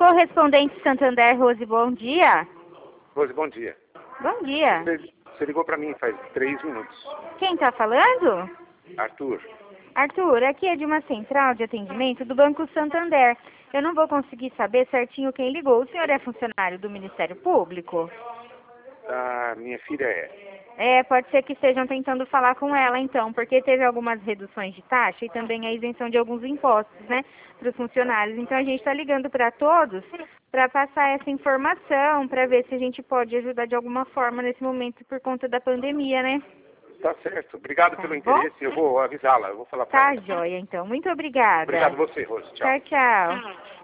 Correspondente Santander, Rose, bom dia. Rose, bom dia. Bom dia. Você ligou para mim faz 3 minutos. Quem está falando? Arthur. Arthur, aqui é de uma central de atendimento do Banco Santander. Eu não vou conseguir saber certinho quem ligou. O senhor é funcionário do Ministério Público? A minha filha é. Pode ser que estejam tentando falar com ela então, porque teve algumas reduções de taxa e também a isenção de alguns impostos, né, para os funcionários. Então a gente está ligando para todos para passar essa informação, para ver se a gente pode ajudar de alguma forma nesse momento por conta da pandemia, né? Tá certo. Obrigado pelo Bom? interesse. Eu vou avisá-la. Eu vou falar para Tá ela. joia, então. Muito obrigada. Obrigado você, Rose. Tchau. Tchau, tchau.